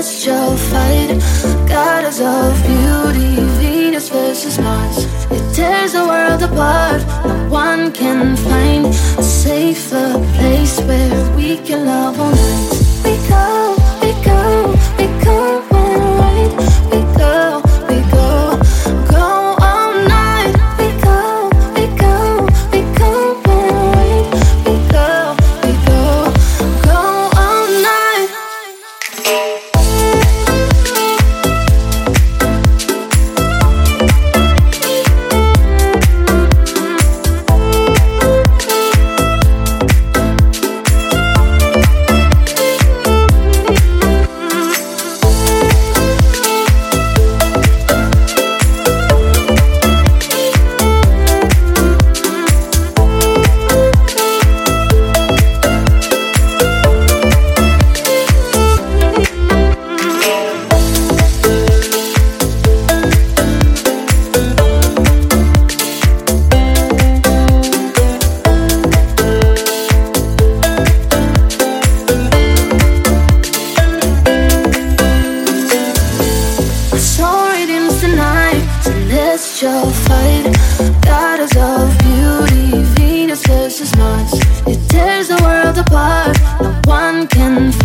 celestial fight, goddess of beauty, Venus versus Mars. It tears the world apart. No one can find a safer place where we can love all night. We go, we go, we go and ride. We go, we go, go all night. We go, we go, we go and ride. We go, go all night. Celestial fight, goddess of beauty, Venus versus Mars. It tears the world apart. No one can